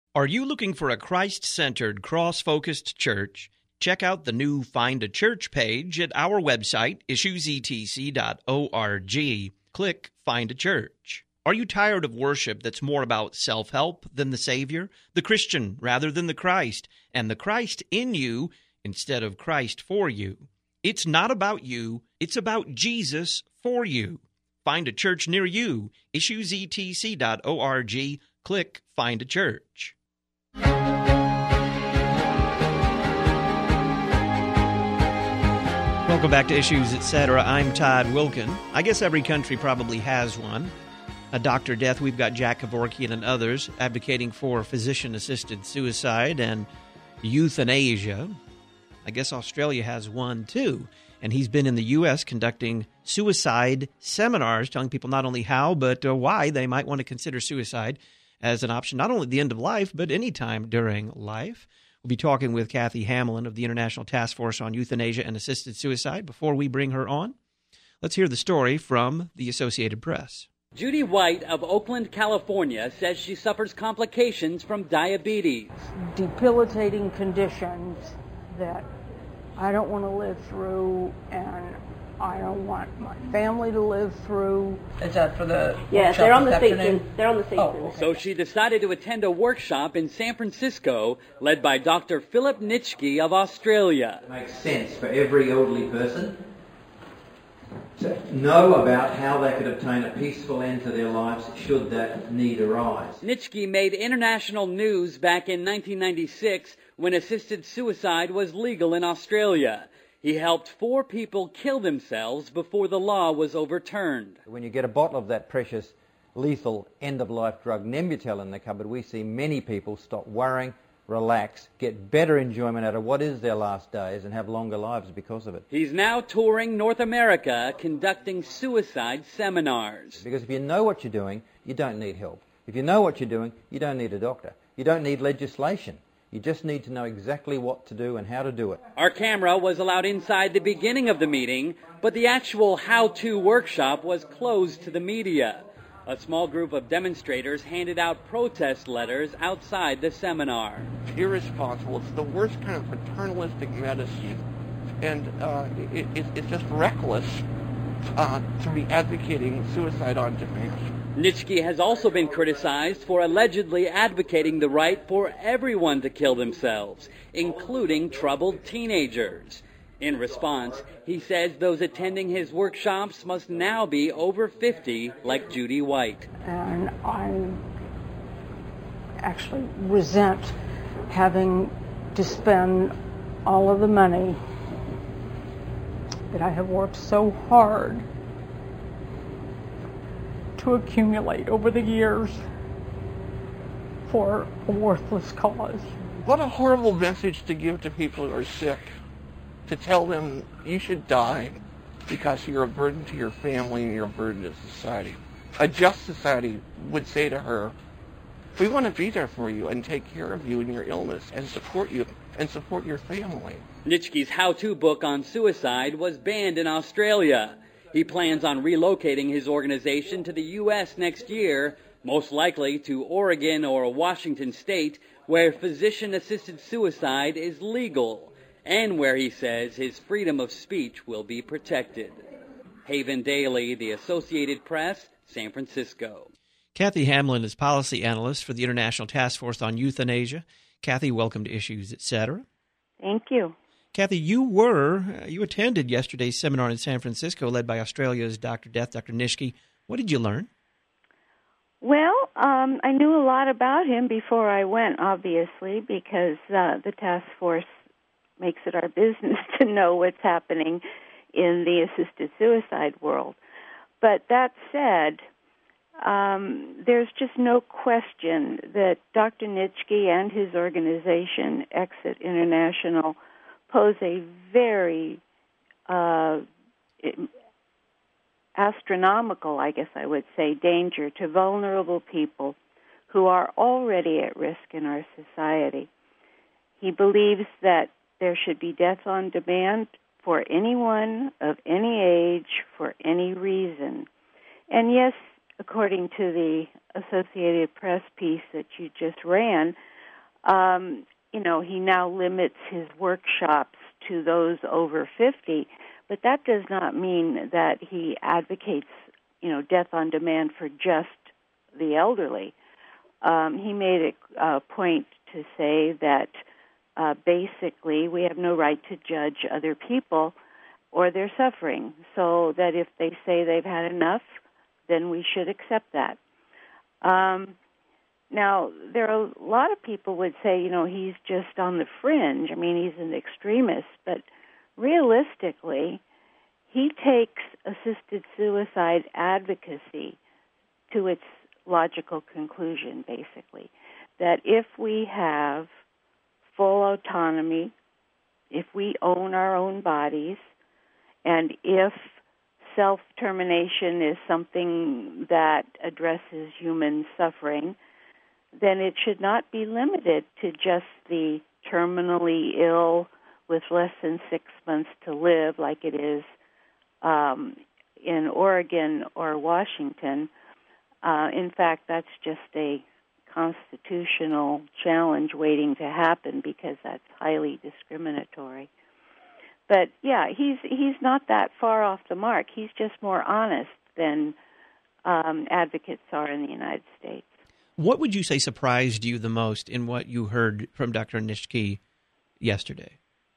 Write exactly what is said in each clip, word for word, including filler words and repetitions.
Are you looking for a Christ-centered, cross-focused church? Check out the new Find a Church page at our website, issues e t c dot org. Click Find a Church. Are you tired of worship that's more about self-help than the Savior, the Christian rather than the Christ, and the Christ in you instead of Christ for you? It's not about you, it's about Jesus for you. Find a church near you, issues e t c dot org. Click Find a Church. Welcome back to Issues, et cetera. I'm Todd Wilkin. I guess every country probably has one. A Doctor Death, we've got Jack Kevorkian and others advocating for physician-assisted suicide and euthanasia. I guess Australia has one, too. And he's been in the U S conducting suicide seminars, telling people not only how, but uh, why they might want to consider suicide as an option, not only at the end of life, but any time during life. We'll be talking with Kathy Hamlin of the International Task Force on Euthanasia and Assisted Suicide. Before we bring her on, let's hear the story from the Associated Press. Judy White of Oakland, California, says she suffers complications from diabetes. Debilitating conditions that I don't want to live through, and I don't want my family to live through. Is that for the Yeah, they're on the station. They're on the station. Oh, okay. So she decided to attend a workshop in San Francisco led by Doctor Philip Nitschke of Australia. It makes sense for every elderly person to know about how they could obtain a peaceful end to their lives should that need arise. Nitschke made international news back in nineteen ninety-six when assisted suicide was legal in Australia. He helped four people kill themselves before the law was overturned. When you get a bottle of that precious, lethal, end-of-life drug Nembutal in the cupboard, we see many people stop worrying, relax, get better enjoyment out of what is their last days, and have longer lives because of it. He's now touring North America, conducting suicide seminars. Because if you know what you're doing, you don't need help. If you know what you're doing, you don't need a doctor. You don't need legislation. You just need to know exactly what to do and how to do it. Our camera was allowed inside the beginning of the meeting, but the actual how-to workshop was closed to the media. A small group of demonstrators handed out protest letters outside the seminar. It's irresponsible. It's the worst kind of paternalistic medicine. And uh, it, it, it's just reckless uh, to be advocating suicide on demand. Nitschke has also been criticized for allegedly advocating the right for everyone to kill themselves, including troubled teenagers. In response, he says those attending his workshops must now be over fifty, like Judy White. And I actually resent having to spend all of the money that I have worked so hard to accumulate over the years for a worthless cause. What a horrible message to give to people who are sick, to tell them you should die because you're a burden to your family and you're a burden to society. A just society would say to her, we want to be there for you and take care of you in your illness and support you and support your family. Nitschke's how-to book on suicide was banned in Australia. He plans on relocating his organization to the U S next year, most likely to Oregon or Washington State, where physician-assisted suicide is legal, and where he says his freedom of speech will be protected. Haven Daily, The Associated Press, San Francisco. Kathy Hamlin is policy analyst for the International Task Force on Euthanasia. Kathy, welcome to Issues, et cetera. Thank you. Kathy, you were, you attended yesterday's seminar in San Francisco led by Australia's Doctor Death, Doctor Nitschke. What did you learn? Well, um, I knew a lot about him before I went, obviously, because uh, the task force makes it our business to know what's happening in the assisted suicide world. But that said, um, there's just no question that Doctor Nitschke and his organization, Exit International, pose a very uh, astronomical, I guess I would say, danger to vulnerable people who are already at risk in our society. He believes that there should be death on demand for anyone of any age for any reason. And yes, according to the Associated Press piece that you just ran, Um, you know, he now limits his workshops to those over fifty, but that does not mean that he advocates, you know, death on demand for just the elderly. Um, he made a uh, point to say that uh, basically we have no right to judge other people or their suffering, so that if they say they've had enough, then we should accept that. Um, now, there are a lot of people would say, you know, he's just on the fringe. I mean, he's an extremist, but realistically, he takes assisted suicide advocacy to its logical conclusion, basically, that if we have full autonomy, if we own our own bodies, and if self-termination is something that addresses human suffering, then it should not be limited to just the terminally ill with less than six months to live like it is um, in Oregon or Washington. Uh, in fact, that's just a constitutional challenge waiting to happen because that's highly discriminatory. But yeah, he's he's not that far off the mark. He's just more honest than um, advocates are in the United States. What would you say surprised you the most in what you heard from Doctor Nitschke yesterday?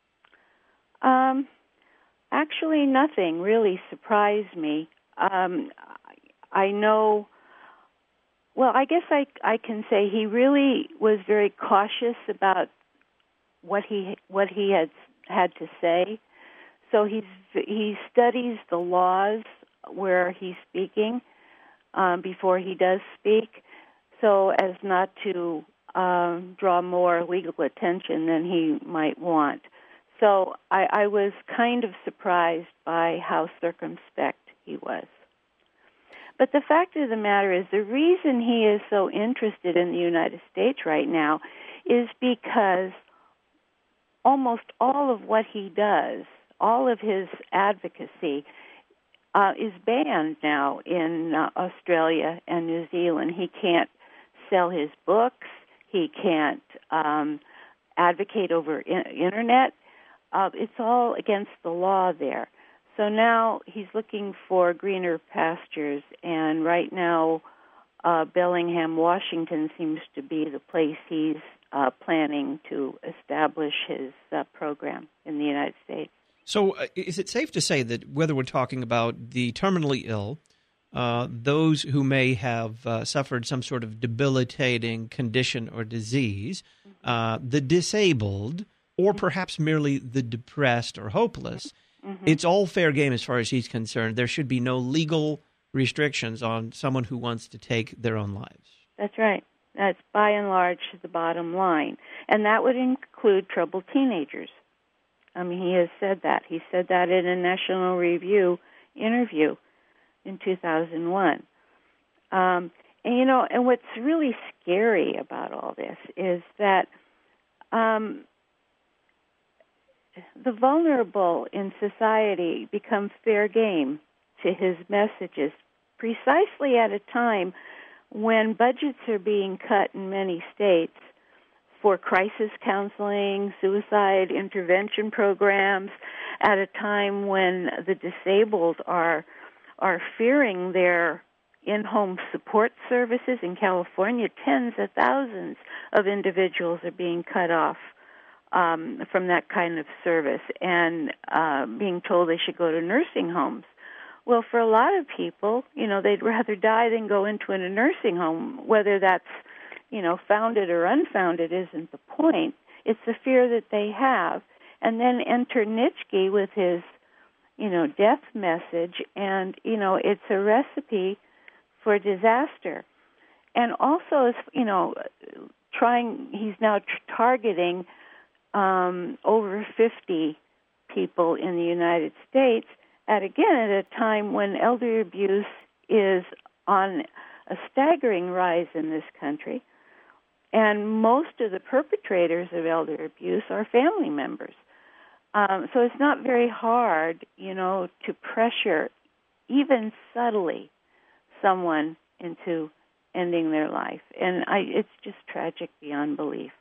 Um, actually, nothing really surprised me. Um, I know, well, I guess I, I can say he really was very cautious about what he what he had had to say. So he's he studies the laws where he's speaking um, before he does speak, so as not to um, draw more legal attention than he might want. So I, I was kind of surprised by how circumspect he was. But the fact of the matter is, the reason he is so interested in the United States right now is because almost all of what he does, all of his advocacy, uh, is banned now in uh, Australia and New Zealand. He can't sell his books. He can't um, advocate over in- internet. Uh, it's all against the law there. So now he's looking for greener pastures, and right now uh, Bellingham, Washington seems to be the place he's uh, planning to establish his uh, program in the United States. So uh, is it safe to say that whether we're talking about the terminally ill, uh, those who may have uh, suffered some sort of debilitating condition or disease, uh, the disabled, or perhaps merely the depressed or hopeless, mm-hmm. it's all fair game as far as he's concerned. There should be no legal restrictions on someone who wants to take their own lives. That's right. That's by and large the bottom line. And that would include troubled teenagers. I mean, he has said that. He said that in a National Review interview in two thousand one. Um, and, you know, and what's really scary about all this is that um, the vulnerable in society become fair game to his messages precisely at a time when budgets are being cut in many states for crisis counseling, suicide intervention programs, at a time when the disabled are are fearing their in-home support services. In California, tens of thousands of individuals are being cut off um, from that kind of service and uh, being told they should go to nursing homes. Well, for a lot of people, you know, they'd rather die than go into a nursing home. Whether that's, you know, founded or unfounded isn't the point. It's the fear that they have. And then enter Nitschke with his, you know, death message, and, you know, it's a recipe for disaster. And also, you know, trying, he's now t- targeting um, over fifty people in the United States, at again at a time when elder abuse is on a staggering rise in this country, and most of the perpetrators of elder abuse are family members. Um, so it's not very hard, you know, to pressure, even subtly, someone into ending their life. And I, it's just tragic beyond belief.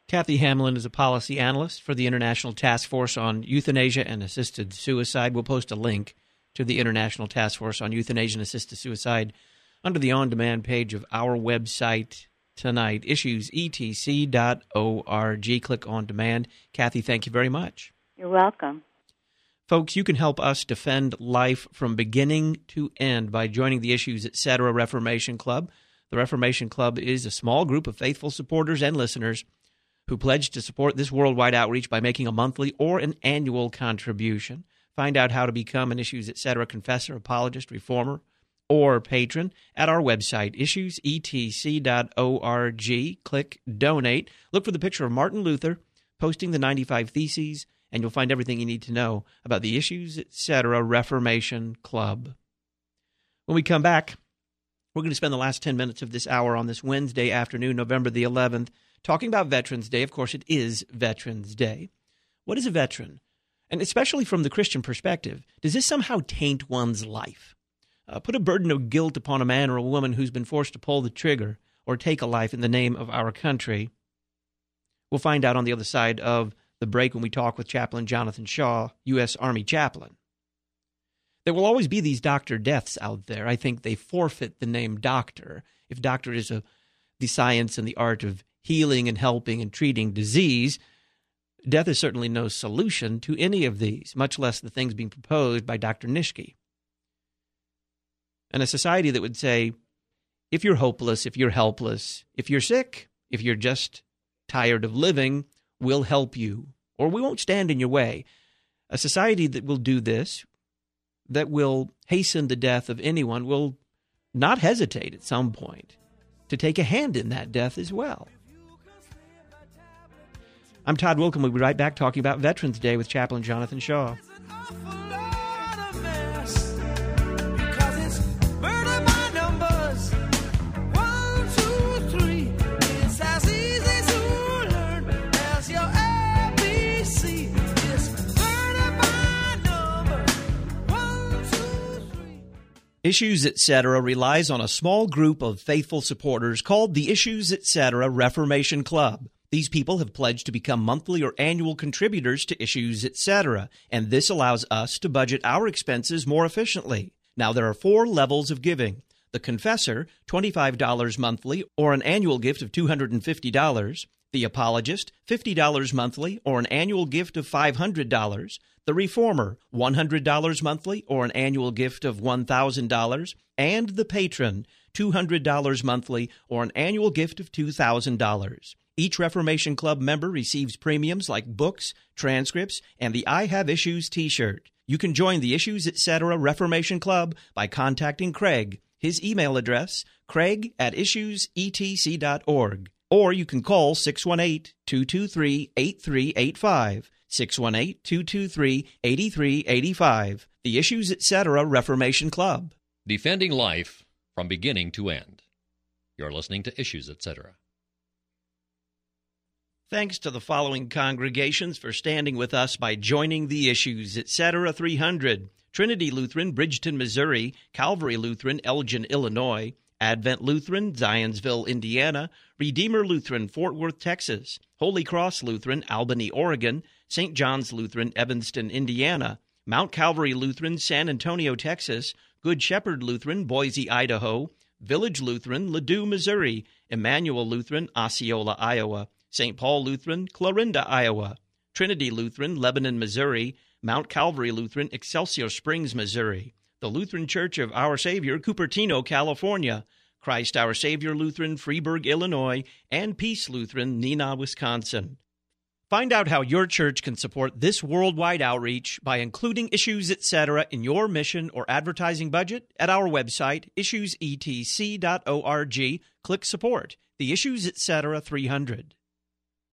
Kathy Hamlin is a policy analyst for the International Task Force on Euthanasia and Assisted Suicide. We'll post a link to the International Task Force on Euthanasia and Assisted Suicide under the on-demand page of our website tonight, issues e t c dot org. Click on demand. Kathy, thank you very much. You're welcome. Folks, you can help us defend life from beginning to end by joining the Issues Etc. Reformation Club. The Reformation Club is a small group of faithful supporters and listeners who pledge to support this worldwide outreach by making a monthly or an annual contribution. Find out how to become an Issues Etc. confessor, apologist, reformer, or patron at our website, issues e t c dot org. Click Donate. Look for the picture of Martin Luther posting the ninety-five Theses, and you'll find everything you need to know about the Issues Etc. Reformation Club. When we come back, we're going to spend the last ten minutes of this hour on this Wednesday afternoon, November the eleventh, talking about Veterans Day. Of course, it is Veterans Day. What is a veteran? And especially from the Christian perspective, does this somehow taint one's life? Uh, put a burden of guilt upon a man or a woman who's been forced to pull the trigger or take a life in the name of our country? We'll find out on the other side of the break when we talk with Chaplain Jonathan Shaw, U S Army chaplain. There will always be these doctor deaths out there. I think they forfeit the name doctor. If doctor is a, the science and the art of healing and helping and treating disease, death is certainly no solution to any of these, much less the things being proposed by Doctor Nishke. And a society that would say, if you're hopeless, if you're helpless, if you're sick, if you're just tired of living, we'll help you, or we won't stand in your way. A society that will do this, that will hasten the death of anyone, will not hesitate at some point to take a hand in that death as well. I'm Todd Wilkin. We'll be right back talking about Veterans Day with Chaplain Jonathan Shaw. Issues Etc. relies on a small group of faithful supporters called the Issues Etc. Reformation Club. These people have pledged to become monthly or annual contributors to Issues Etc., and this allows us to budget our expenses more efficiently. Now, there are four levels of giving. The Confessor, twenty-five dollars monthly or an annual gift of two hundred fifty dollars. The Apologist, fifty dollars monthly or an annual gift of five hundred dollars. The Reformer, one hundred dollars monthly or an annual gift of one thousand dollars. And the Patron, two hundred dollars monthly or an annual gift of two thousand dollars. Each Reformation Club member receives premiums like books, transcripts, and the I Have Issues t-shirt. You can join the Issues Etc. Reformation Club by contacting Craig. His email address, craig at issues e t c dot org. Or you can call six one eight, two two three, eight three eight five, six one eight, two two three, eight three eight five. The Issues Etc. Reformation Club. Defending life from beginning to end. You're listening to Issues Etc. Thanks to the following congregations for standing with us by joining the Issues Etc. three hundred. Trinity Lutheran, Bridgeton, Missouri. Calvary Lutheran, Elgin, Illinois. Advent Lutheran, Zionsville, Indiana. Redeemer Lutheran, Fort Worth, Texas. Holy Cross Lutheran, Albany, Oregon. Saint John's Lutheran, Evanston, Indiana. Mount Calvary Lutheran, San Antonio, Texas. Good Shepherd Lutheran, Boise, Idaho. Village Lutheran, Ladue, Missouri. Emmanuel Lutheran, Osceola, Iowa. Saint Paul Lutheran, Clarinda, Iowa. Trinity Lutheran, Lebanon, Missouri. Mount Calvary Lutheran, Excelsior Springs, Missouri. The Lutheran Church of Our Savior, Cupertino, California. Christ Our Savior Lutheran, Freeburg, Illinois. And Peace Lutheran, Neenah, Wisconsin. Find out how your church can support this worldwide outreach by including Issues Etc. in your mission or advertising budget at our website, issues e t c dot org. Click Support, the Issues Etc. three hundred.